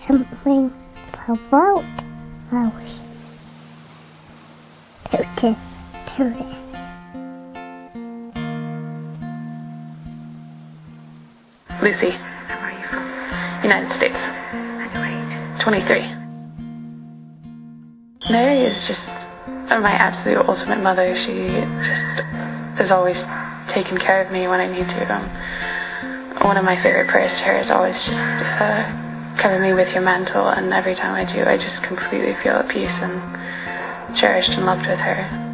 something about flowers. Terrace. Lucy. Where are you from? United States. And age? 23. Mary is just my absolute ultimate mother. She just has always taken care of me when I need to. One of my favorite prayers to her is always just cover me with your mantle, and every time I do, I just completely feel at peace and cherished and loved with her.